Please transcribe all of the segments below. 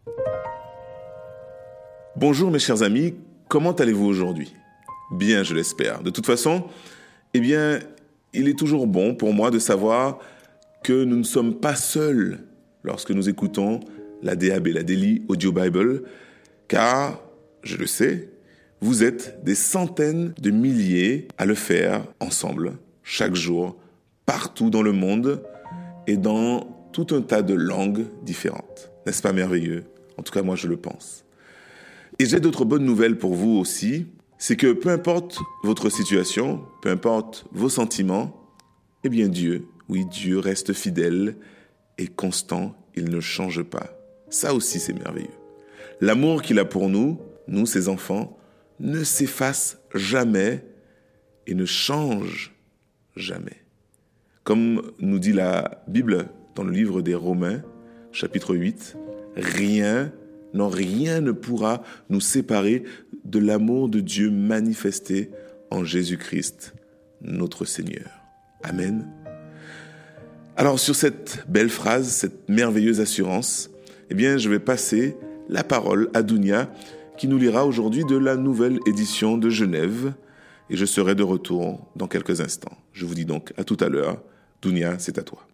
Bonjour mes chers amis, comment allez-vous aujourd'hui ? Bien, je l'espère. De toute façon, il est toujours bon pour moi de savoir que nous ne sommes pas seuls lorsque nous écoutons la DAB, la Daily Audio Bible, car, je le sais, vous êtes des centaines de milliers à le faire ensemble, chaque jour, partout dans le monde et dans tout un tas de langues différentes. N'est-ce pas merveilleux ? En tout cas, moi, je le pense. Et j'ai d'autres bonnes nouvelles pour vous aussi. C'est que peu importe votre situation, peu importe vos sentiments, eh bien Dieu reste fidèle et constant, il ne change pas. Ça aussi, c'est merveilleux. L'amour qu'il a pour nous, ses enfants, ne s'efface jamais et ne change jamais. Comme nous dit la Bible dans le livre des Romains, chapitre 8, rien ne pourra nous séparer de l'amour de Dieu manifesté en Jésus-Christ, notre Seigneur. Amen. Alors, sur cette belle phrase, cette merveilleuse assurance, je vais passer la parole à Dounia, qui nous lira aujourd'hui de la nouvelle édition de Genève, et je serai de retour dans quelques instants. Je vous dis donc à tout à l'heure. Dounia, c'est à toi.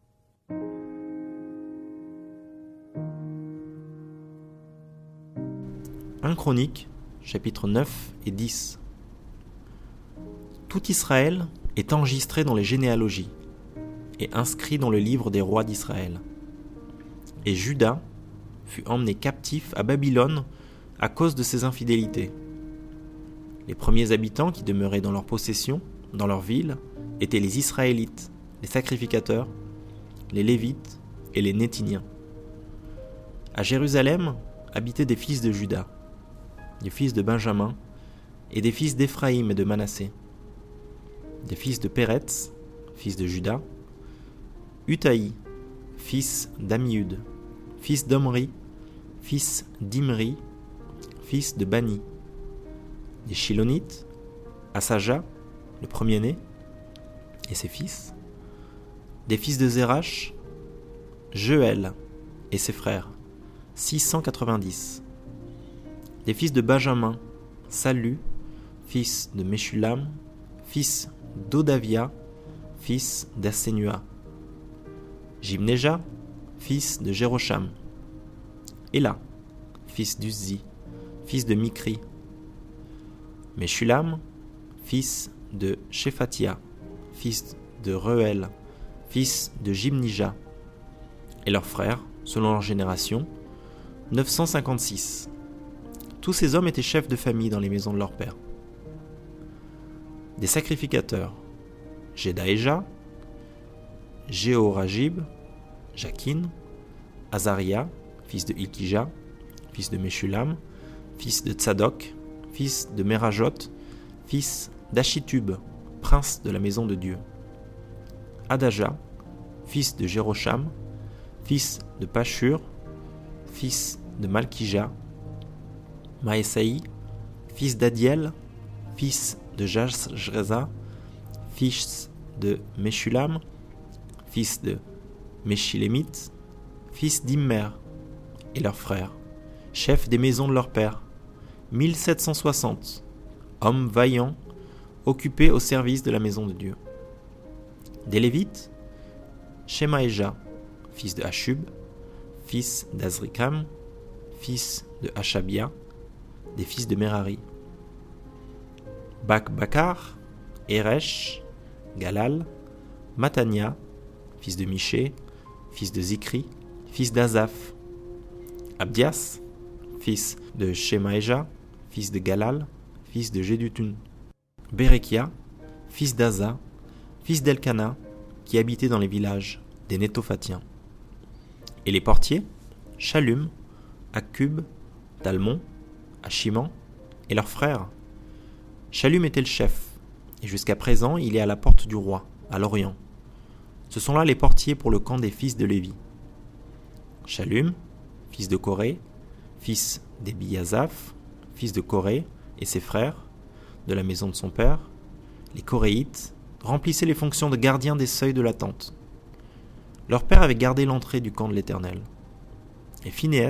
1 Chroniques, chapitres 9 et 10. Tout Israël est enregistré dans les généalogies et inscrit dans le livre des rois d'Israël. Et Juda fut emmené captif à Babylone à cause de ses infidélités. Les premiers habitants qui demeuraient dans leur possession, dans leur ville, étaient les Israélites, les sacrificateurs, les Lévites et les Nétiniens. À Jérusalem habitaient des fils de Juda, des fils de Benjamin et des fils d'Éphraïm et de Manassé, des fils de Péretz, fils de Juda, Utaï, fils d'Amiud, fils d'Omri, fils d'Imri, fils de Bani, des Shilonites, Asaja, le premier-né, et ses fils, des fils de Zérach, Jeuel et ses frères, 690, des fils de Benjamin, Salu, fils de Meshulam, fils d'Odavia, fils d'Assenua, Jimneja, fils de Jérocham, Éla, fils d'Uzzi, fils de Mikri, Meshulam, fils de Shephatia, fils de Reuel, fils de Jimnija, et leurs frères, selon leur génération, 956. Tous ces hommes étaient chefs de famille dans les maisons de leur père. Des sacrificateurs, Jedaéja, Jéhorajib, Jakin, Azaria, fils de Ilkija, fils de Meshulam, fils de Tsadok, fils de Merajot, fils d'Achitub, prince de la maison de Dieu. Adaja, fils de Jérocham, fils de Pashur, fils de Malkija, Maësaï, fils d'Adiel, fils de Jajreza, fils de Meshulam, fils de Meshilémite, fils d'Immer, et leurs frères, chefs des maisons de leur père, 1760, hommes vaillants, occupés au service de la maison de Dieu. Des Lévites, Shemaéja, fils de Hashub, fils d'Azrikam, fils de Hashabia, des fils de Merari. Bakbakar, Eresh, Galal, Matania, fils de Miché, fils de Zikri, fils d'Azaph. Abdias, fils de Shemaéja, fils de Galal, fils de Jédutun. Bérekia, fils d'Aza, fils d'Elkana, qui habitait dans les villages des Nétophatiens. Et les portiers, Shallum, Akub, Talmon, Achiman et leurs frères. Shallum était le chef, et jusqu'à présent il est à la porte du roi, à l'Orient. Ce sont là les portiers pour le camp des fils de Lévi. Shallum, fils de Coré, fils d'Ebiasaph, fils de Coré et ses frères, de la maison de son père, les Coréites, remplissaient les fonctions de gardiens des seuils de la tente. Leur père avait gardé l'entrée du camp de l'Éternel. Et Phinéas,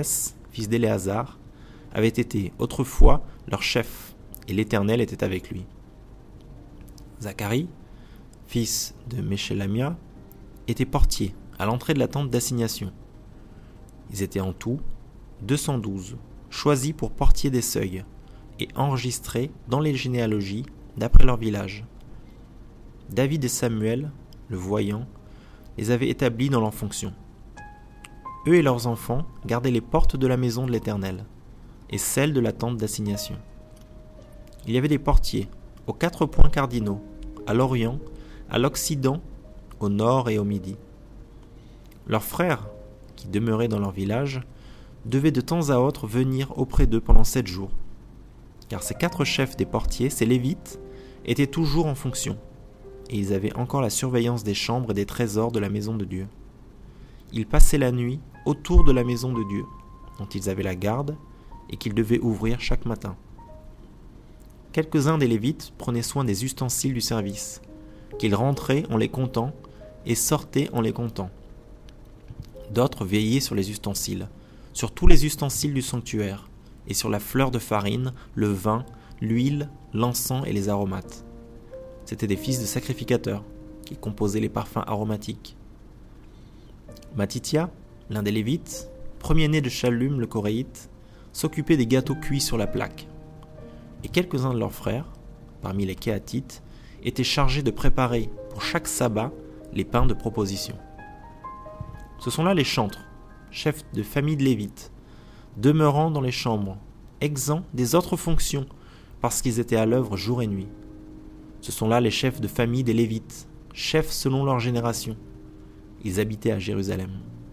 fils d'Éléazar, avait été autrefois leur chef, et l'Éternel était avec lui. Zacharie, fils de Meshélamia, était portier à l'entrée de la tente d'assignation. Ils étaient en tout 212, choisis pour portier des seuils, et enregistrés dans les généalogies d'après leur village. David et Samuel, le voyant, les avaient établis dans leurs fonctions. Eux et leurs enfants gardaient les portes de la maison de l'Éternel et celles de la tente d'assignation. Il y avait des portiers aux 4 points cardinaux, à l'Orient, à l'Occident, au Nord et au Midi. Leurs frères, qui demeuraient dans leur village, devaient de temps à autre venir auprès d'eux pendant 7 jours, car ces 4 chefs des portiers, ces Lévites, étaient toujours en fonction, et ils avaient encore la surveillance des chambres et des trésors de la maison de Dieu. Ils passaient la nuit autour de la maison de Dieu, dont ils avaient la garde et qu'ils devaient ouvrir chaque matin. Quelques-uns des Lévites prenaient soin des ustensiles du service, qu'ils rentraient en les comptant et sortaient en les comptant. D'autres veillaient sur les ustensiles, sur tous les ustensiles du sanctuaire, et sur la fleur de farine, le vin, l'huile, l'encens et les aromates. C'étaient des fils de sacrificateurs, qui composaient les parfums aromatiques. Matithia, l'un des Lévites, premier-né de Shallum le Coréite, s'occupait des gâteaux cuits sur la plaque. Et quelques-uns de leurs frères, parmi les Kéatites, étaient chargés de préparer pour chaque sabbat les pains de proposition. Ce sont là les chantres, chefs de famille de Lévites, demeurant dans les chambres, exempts des autres fonctions, parce qu'ils étaient à l'œuvre jour et nuit. Ce sont là les chefs de famille des Lévites, chefs selon leur génération. Ils habitaient à Jérusalem.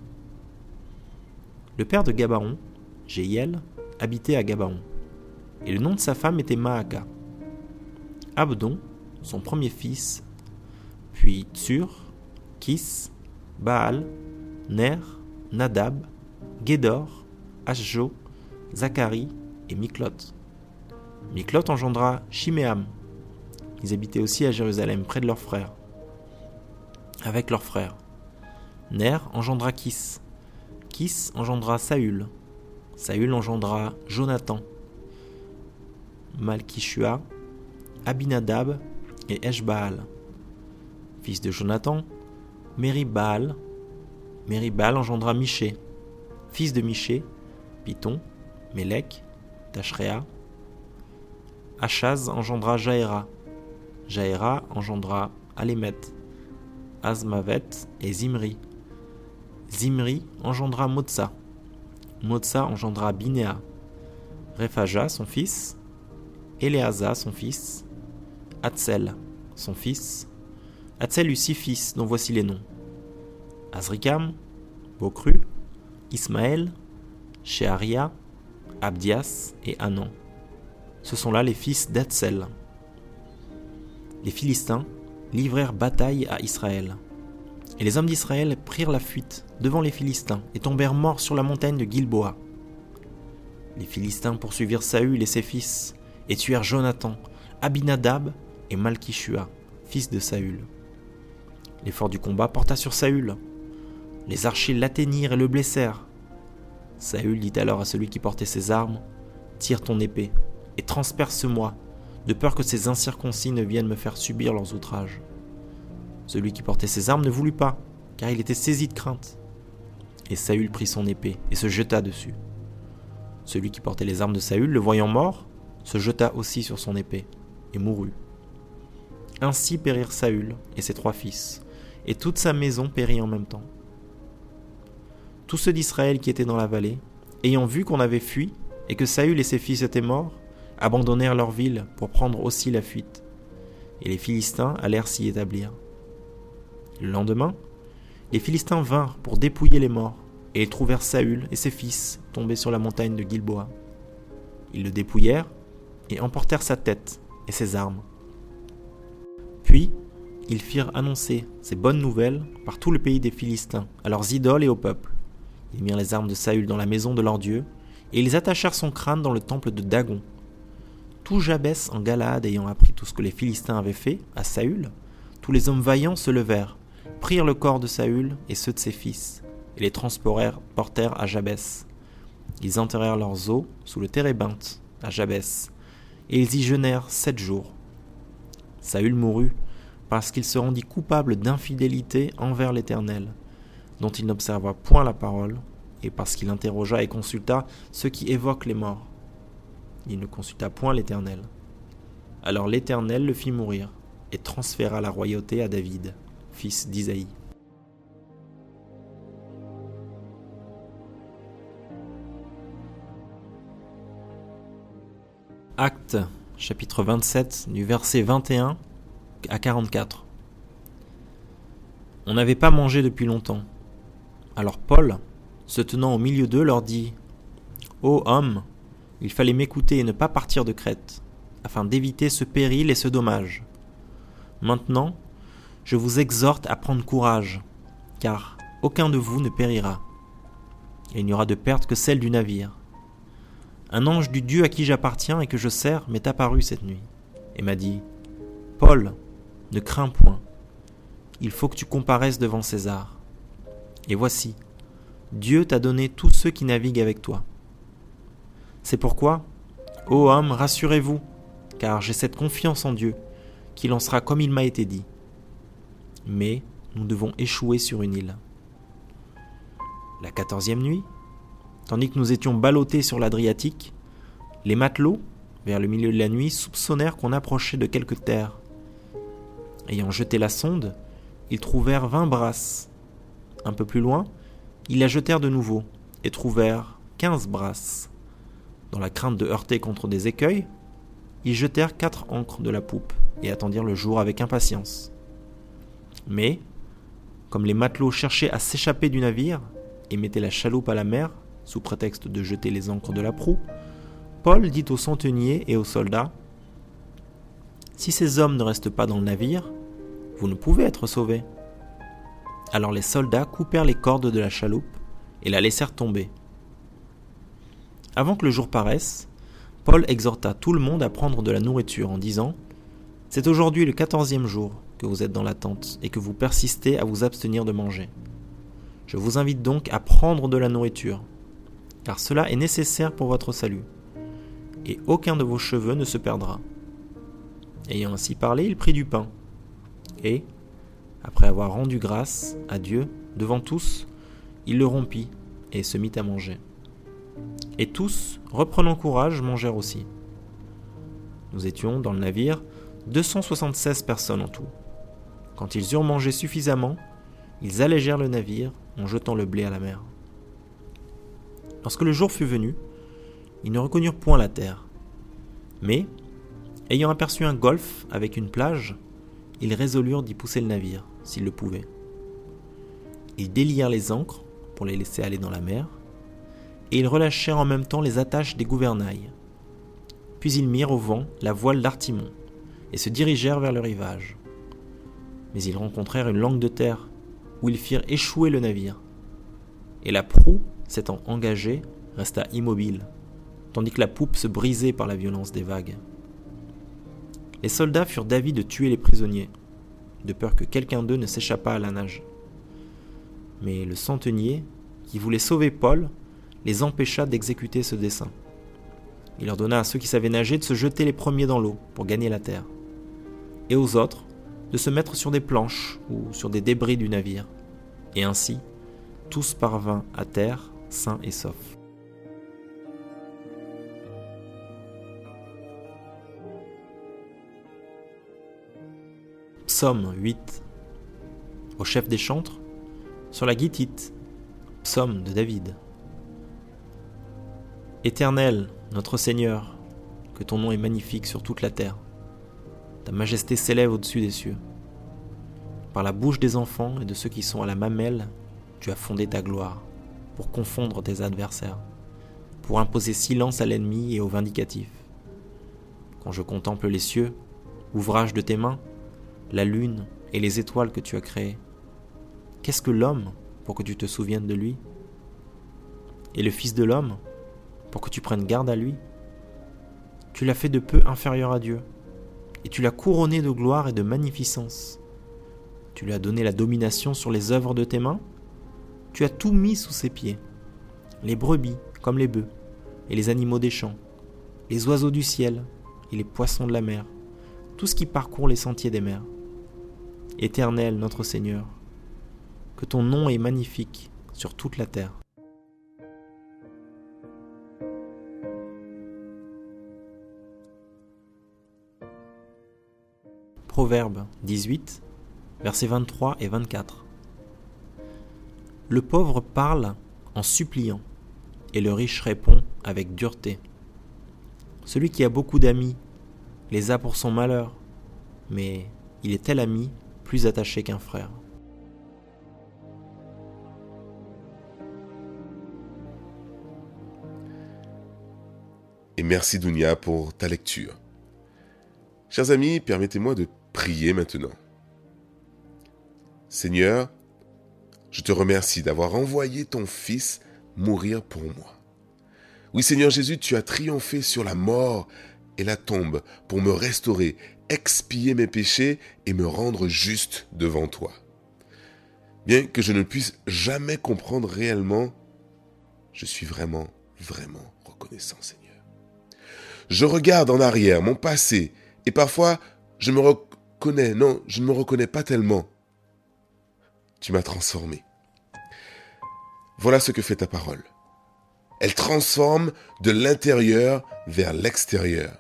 Le père de Gabaon, Jéhiel, habitait à Gabaon, et le nom de sa femme était Maaka. Abdon, son premier fils, puis Tsur, Kis, Baal, Ner, Nadab, Gédor, Ashjo, Zacharie et Miklot. Miklot engendra Shiméam. Ils habitaient aussi à Jérusalem, près de leurs frères. Avec leurs frères. Ner engendra Kis. Kis engendra Saül. Saül engendra Jonathan, Malkishua, Abinadab et Eshbaal. Fils de Jonathan, Meribaal. Meribaal engendra Miché. Fils de Miché, Python, Mélec, Tachréa. Achaz engendra Jaéra. Jaéra engendra Alémet, Azmavet et Zimri. Zimri engendra Motsa. Motsa engendra Binéa. Réphaja, son fils. Éléasa, son fils. Hatsel, son fils. Hatsel eut 6 fils, dont voici les noms. Azrikam, Bokru, Ismaël, Sheharia, Abdias et Hanan. Ce sont là les fils d'Hatsel. Les Philistins livrèrent bataille à Israël. Et les hommes d'Israël prirent la fuite devant les Philistins et tombèrent morts sur la montagne de Gilboa. Les Philistins poursuivirent Saül et ses fils et tuèrent Jonathan, Abinadab et Malkishua, fils de Saül. L'effort du combat porta sur Saül. Les archers l'atteignirent et le blessèrent. Saül dit alors à celui qui portait ses armes, « Tire ton épée et transperce-moi, de peur que ces incirconcis ne viennent me faire subir leurs outrages. » Celui qui portait ses armes ne voulut pas, car il était saisi de crainte. Et Saül prit son épée et se jeta dessus. Celui qui portait les armes de Saül, le voyant mort, se jeta aussi sur son épée et mourut. Ainsi périrent Saül et ses 3 fils, et toute sa maison périt en même temps. Tous ceux d'Israël qui étaient dans la vallée, ayant vu qu'on avait fui et que Saül et ses fils étaient morts, abandonnèrent leur ville pour prendre aussi la fuite. Et les Philistins allèrent s'y établir. Le lendemain, les Philistins vinrent pour dépouiller les morts, et ils trouvèrent Saül et ses fils tombés sur la montagne de Gilboa. Ils le dépouillèrent et emportèrent sa tête et ses armes. Puis, ils firent annoncer ces bonnes nouvelles par tout le pays des Philistins, à leurs idoles et au peuple. Ils mirent les armes de Saül dans la maison de leur Dieu, et ils attachèrent son crâne dans le temple de Dagon. Tout Jabès en Galaad ayant appris tout ce que les Philistins avaient fait à Saül, tous les hommes vaillants se levèrent, prirent le corps de Saül et ceux de ses fils, et les transportèrent à Jabès. Ils enterrèrent leurs os sous le térébinthe, à Jabès, et ils y jeûnèrent 7 jours. Saül mourut parce qu'il se rendit coupable d'infidélité envers l'Éternel, dont il n'observa point la parole, et parce qu'il interrogea et consulta ceux qui évoquent les morts. Il ne consulta point l'Éternel. Alors l'Éternel le fit mourir, et transféra la royauté à David, fils d'Isaïe. Actes, chapitre 27, du verset 21 à 44. On n'avait pas mangé depuis longtemps. Alors Paul, se tenant au milieu d'eux, leur dit « Ô hommes, il fallait m'écouter et ne pas partir de Crète, afin d'éviter ce péril et ce dommage. Maintenant, je vous exhorte à prendre courage, car aucun de vous ne périra, et il n'y aura de perte que celle du navire. Un ange du Dieu à qui j'appartiens et que je sers m'est apparu cette nuit, et m'a dit « Paul, ne crains point, il faut que tu comparaisses devant César. Et voici, Dieu t'a donné tous ceux qui naviguent avec toi. C'est pourquoi, ô hommes, rassurez-vous, car j'ai cette confiance en Dieu, qu'il en sera comme il m'a été dit. Mais nous devons échouer sur une île. » La 14e nuit, tandis que nous étions ballottés sur l'Adriatique, les matelots, vers le milieu de la nuit, soupçonnèrent qu'on approchait de quelque terre. Ayant jeté la sonde, ils trouvèrent 20 brasses. Un peu plus loin, ils la jetèrent de nouveau et trouvèrent 15 brasses. Dans la crainte de heurter contre des écueils, ils jetèrent 4 ancres de la poupe et attendirent le jour avec impatience. Mais, comme les matelots cherchaient à s'échapper du navire et mettaient la chaloupe à la mer, sous prétexte de jeter les ancres de la proue, Paul dit aux centeniers et aux soldats « Si ces hommes ne restent pas dans le navire, vous ne pouvez être sauvés. » Alors les soldats coupèrent les cordes de la chaloupe et la laissèrent tomber. Avant que le jour paraisse, Paul exhorta tout le monde à prendre de la nourriture en disant « C'est aujourd'hui le 14e jour que vous êtes dans la tente et que vous persistez à vous abstenir de manger. Je vous invite donc à prendre de la nourriture, car cela est nécessaire pour votre salut, et aucun de vos cheveux ne se perdra. » Ayant ainsi parlé, il prit du pain, et, après avoir rendu grâce à Dieu devant tous, il le rompit et se mit à manger. Et tous, reprenant courage, mangèrent aussi. Nous étions, dans le navire, 276 personnes en tout. Quand ils eurent mangé suffisamment, ils allégèrent le navire en jetant le blé à la mer. Lorsque le jour fut venu, ils ne reconnurent point la terre. Mais, ayant aperçu un golfe avec une plage, ils résolurent d'y pousser le navire, s'ils le pouvaient. Ils délièrent les ancres pour les laisser aller dans la mer, et ils relâchèrent en même temps les attaches des gouvernails. Puis ils mirent au vent la voile d'Artimon, et se dirigèrent vers le rivage. Mais ils rencontrèrent une langue de terre, où ils firent échouer le navire. Et la proue, s'étant engagée, resta immobile, tandis que la poupe se brisait par la violence des vagues. Les soldats furent d'avis de tuer les prisonniers, de peur que quelqu'un d'eux ne s'échappât à la nage. Mais le centenier, qui voulait sauver Paul, les empêcha d'exécuter ce dessein. Il ordonna à ceux qui savaient nager de se jeter les premiers dans l'eau pour gagner la terre, et aux autres de se mettre sur des planches ou sur des débris du navire. Et ainsi, tous parvinrent à terre, sains et saufs. Psaume 8. Au chef des chantres, sur la guitite, psaume de David. Éternel, notre Seigneur, que ton nom est magnifique sur toute la terre. Ta majesté s'élève au-dessus des cieux. Par la bouche des enfants et de ceux qui sont à la mamelle, tu as fondé ta gloire, pour confondre tes adversaires, pour imposer silence à l'ennemi et au vindicatif. Quand je contemple les cieux, ouvrage de tes mains, la lune et les étoiles que tu as créées, qu'est-ce que l'homme pour que tu te souviennes de lui? Et le Fils de l'homme pour que tu prennes garde à lui? Tu l'as fait de peu inférieur à Dieu, et tu l'as couronné de gloire et de magnificence. Tu lui as donné la domination sur les œuvres de tes mains. Tu as tout mis sous ses pieds, les brebis comme les bœufs et les animaux des champs, les oiseaux du ciel et les poissons de la mer, tout ce qui parcourt les sentiers des mers. Éternel notre Seigneur, que ton nom est magnifique sur toute la terre. Proverbe 18, versets 23 et 24. Le pauvre parle en suppliant, et le riche répond avec dureté. Celui qui a beaucoup d'amis les a pour son malheur, mais il est tel ami plus attaché qu'un frère. Et merci Dounia pour ta lecture. Chers amis, permettez-moi de prier maintenant. Seigneur, je te remercie d'avoir envoyé ton Fils mourir pour moi. Oui Seigneur Jésus, tu as triomphé sur la mort et la tombe pour me restaurer, expier mes péchés et me rendre juste devant toi. Bien que je ne puisse jamais comprendre réellement, je suis vraiment reconnaissant Seigneur. Je regarde en arrière mon passé et parfois je ne me reconnais pas tellement. Tu m'as transformé. Voilà ce que fait ta parole. Elle transforme de l'intérieur vers l'extérieur.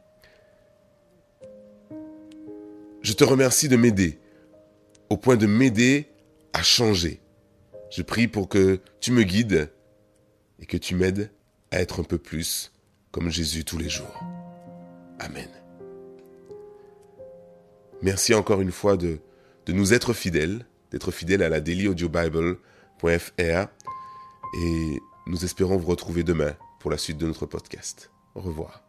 Je te remercie de m'aider, au point de m'aider à changer. Je prie pour que tu me guides et que tu m'aides à être un peu plus comme Jésus tous les jours. Amen. Merci encore une fois de nous être fidèles, d'être fidèles à la dailyaudiobible.fr et nous espérons vous retrouver demain pour la suite de notre podcast. Au revoir.